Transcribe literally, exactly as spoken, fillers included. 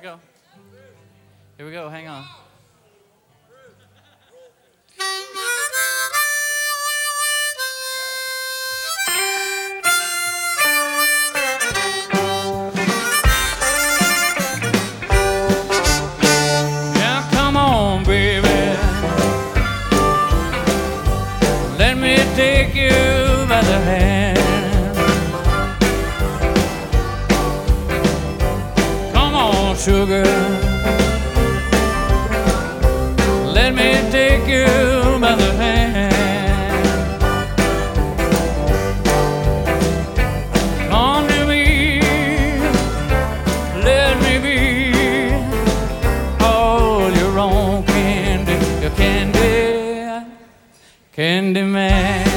go. Here we go. Hang on. Now come on, baby. Let me take you by the hand. Come on, sugar. Let me take you by the hand. Come to me, let me be all your own candy, your candy, candy man.